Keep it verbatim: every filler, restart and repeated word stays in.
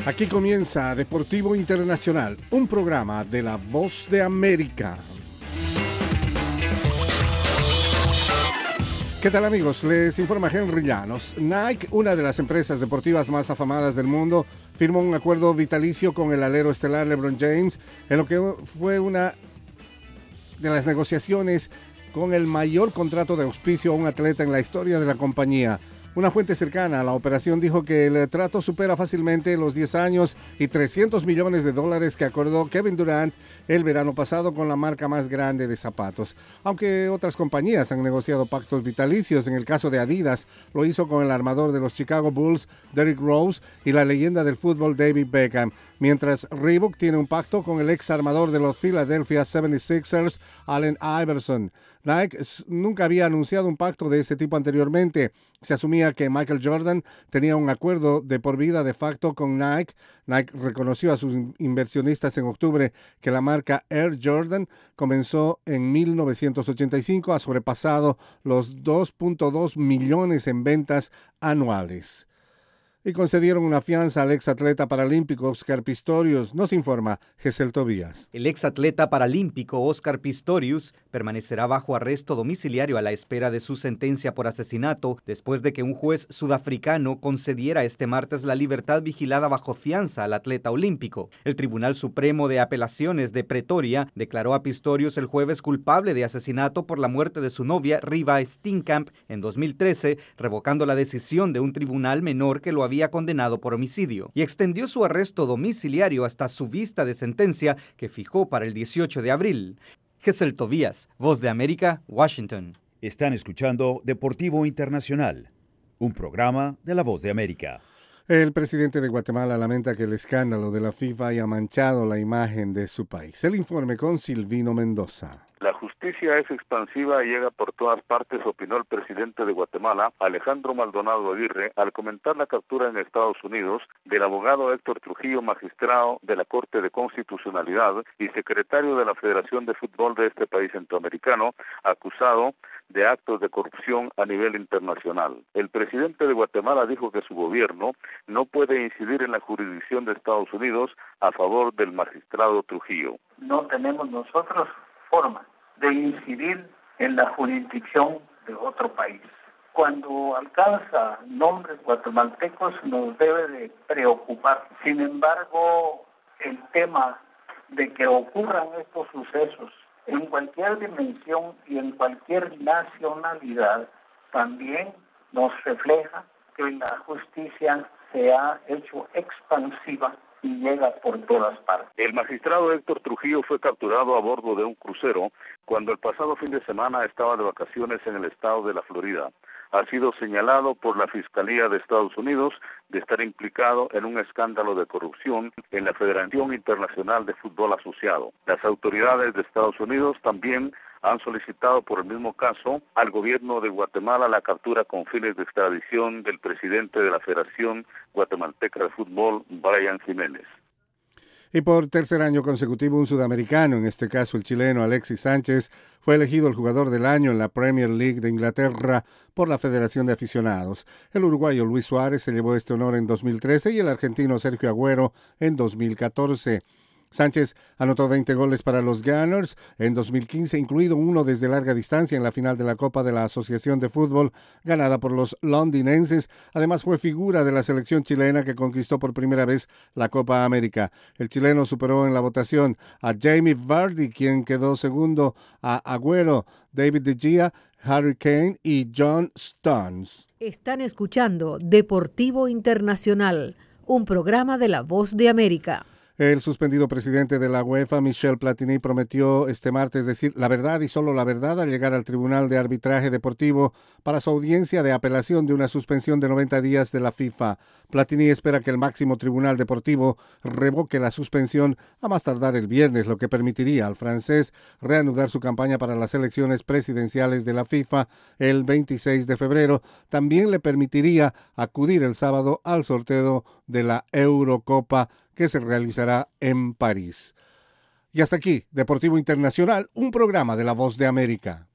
Aquí comienza Deportivo Internacional, un programa de La Voz de América. ¿Qué tal, amigos? Les informa Henry Llanos. Nike, una de las empresas deportivas más afamadas del mundo, firmó un acuerdo vitalicio con el alero estelar LeBron James en lo que fue una de las negociaciones con el mayor contrato de auspicio a un atleta en la historia de la compañía. Una fuente cercana a la operación dijo que el trato supera fácilmente los diez años y trescientos millones de dólares que acordó Kevin Durant el verano pasado con la marca más grande de zapatos. Aunque otras compañías han negociado pactos vitalicios, en el caso de Adidas lo hizo con el armador de los Chicago Bulls, Derrick Rose, y la leyenda del fútbol, David Beckham, mientras Reebok tiene un pacto con el ex armador de los Philadelphia setenta y seis ers, Allen Iverson. Nike nunca había anunciado un pacto de ese tipo anteriormente. Se asumía que Michael Jordan tenía un acuerdo de por vida de facto con Nike. Nike reconoció a sus inversionistas en octubre que la marca Air Jordan comenzó en mil novecientos ochenta y cinco, ha sobrepasado los dos punto dos millones en ventas anuales. Y concedieron una fianza al exatleta paralímpico Oscar Pistorius, nos informa Gesel Tobías. El exatleta paralímpico Oscar Pistorius permanecerá bajo arresto domiciliario a la espera de su sentencia por asesinato después de que un juez sudafricano concediera este martes la libertad vigilada bajo fianza al atleta olímpico. El Tribunal Supremo de Apelaciones de Pretoria declaró a Pistorius el jueves culpable de asesinato por la muerte de su novia Riva Steenkamp en dos mil trece, revocando la decisión de un tribunal menor que lo había condenado por homicidio, y extendió su arresto domiciliario hasta su vista de sentencia que fijó para el dieciocho de abril. Gesel Tobías, Voz de América, Washington. Están escuchando Deportivo Internacional, un programa de La Voz de América. El presidente de Guatemala lamenta que el escándalo de la FIFA haya manchado la imagen de su país. El informe con Silvino Mendoza. La justicia es expansiva y llega por todas partes, opinó el presidente de Guatemala, Alejandro Maldonado Aguirre, al comentar la captura en Estados Unidos del abogado Héctor Trujillo, magistrado de la Corte de Constitucionalidad y secretario de la Federación de Fútbol de este país centroamericano, acusado de actos de corrupción a nivel internacional. El presidente de Guatemala dijo que su gobierno no puede incidir en la jurisdicción de Estados Unidos a favor del magistrado Trujillo. No tenemos nosotros forma de incidir en la jurisdicción de otro país. Cuando alcanza nombres guatemaltecos nos debe de preocupar. Sin embargo, el tema de que ocurran estos sucesos en cualquier dimensión y en cualquier nacionalidad también nos refleja que la justicia se ha hecho expansiva y llega por todas partes. El magistrado Héctor Trujillo fue capturado a bordo de un crucero cuando el pasado fin de semana estaba de vacaciones en el estado de la Florida. Ha sido señalado por la Fiscalía de Estados Unidos de estar implicado en un escándalo de corrupción en la Federación Internacional de Fútbol Asociado. Las autoridades de Estados Unidos también han solicitado por el mismo caso al gobierno de Guatemala la captura con fines de extradición del presidente de la Federación Guatemalteca de Fútbol, Brian Jiménez. Y por tercer año consecutivo, un sudamericano, en este caso el chileno Alexis Sánchez, fue elegido el jugador del año en la Premier League de Inglaterra por la Federación de Aficionados. El uruguayo Luis Suárez se llevó este honor en dos mil trece y el argentino Sergio Agüero en dos mil catorce. Sánchez anotó veinte goles para los Gunners en dos mil quince, incluido uno desde larga distancia en la final de la Copa de la Asociación de Fútbol, ganada por los londinenses. Además, fue figura de la selección chilena que conquistó por primera vez la Copa América. El chileno superó en la votación a Jamie Vardy, quien quedó segundo a Agüero, David De Gea, Harry Kane y John Stones. Están escuchando Deportivo Internacional, un programa de La Voz de América. El suspendido presidente de la UEFA, Michel Platini, prometió este martes decir la verdad y solo la verdad al llegar al Tribunal de Arbitraje Deportivo para su audiencia de apelación de una suspensión de noventa días de la FIFA. Platini espera que el máximo tribunal deportivo revoque la suspensión a más tardar el viernes, lo que permitiría al francés reanudar su campaña para las elecciones presidenciales de la FIFA el veintiséis de febrero. También le permitiría acudir el sábado al sorteo de la Eurocopa que se realizará en París. Y hasta aquí, Deportivo Internacional, un programa de La Voz de América.